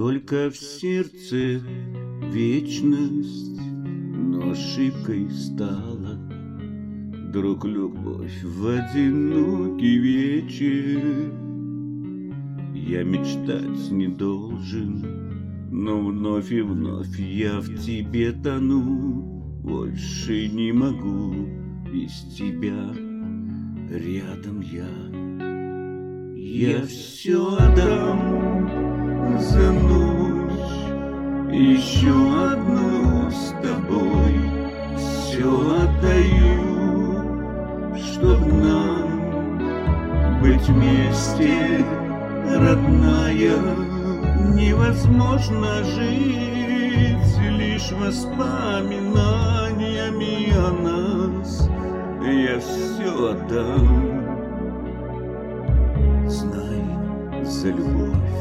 Только в сердце вечность, но ошибкой стала, друг, любовь в одинокий вечер. Я мечтать не должен, но вновь и вновь я в тебе тону. Больше не могу без тебя рядом я. Я все отдам за ночь, еще одну с тобой. Все отдаю, чтоб нам быть вместе, родная. Невозможно жить лишь воспоминаниями о нас. Я все отдам, знай, за любовь.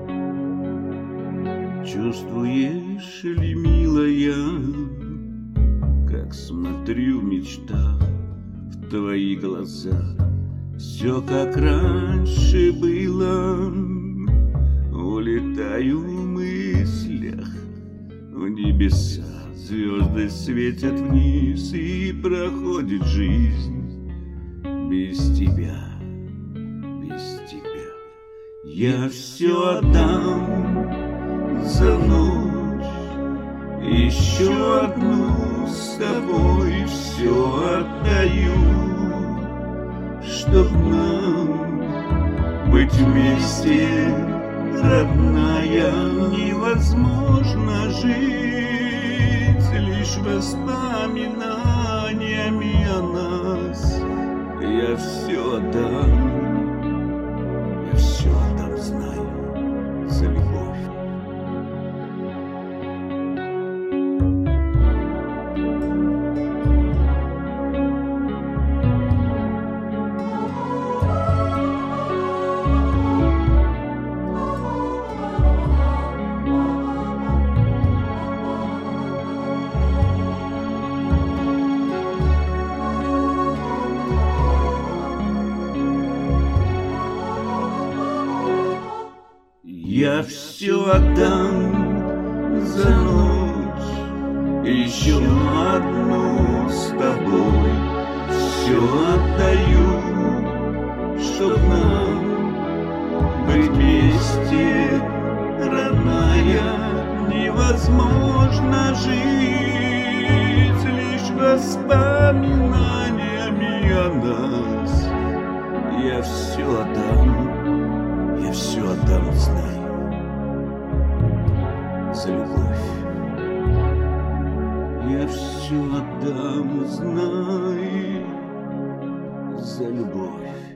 Чувствуешь ли, милая, как смотрю в мечтах в твои глаза? Все как раньше было. Улетаю в мыслях в небеса. Звезды светят вниз, и проходит жизнь без тебя, без тебя. Я все отдам за ночь, еще одну с тобой. Все отдаю, чтоб нам быть вместе, родная. Невозможно жить лишь воспоминаниями о нас. Я все отдам, знаю, за любовь. Я все отдам за ночь, еще одну с тобой. Все отдаю, чтоб нам быть вместе, родная. Невозможно жить лишь воспоминаниями о нас. Я все отдам, знай, за любовь. Я все отдам, знай, за любовь.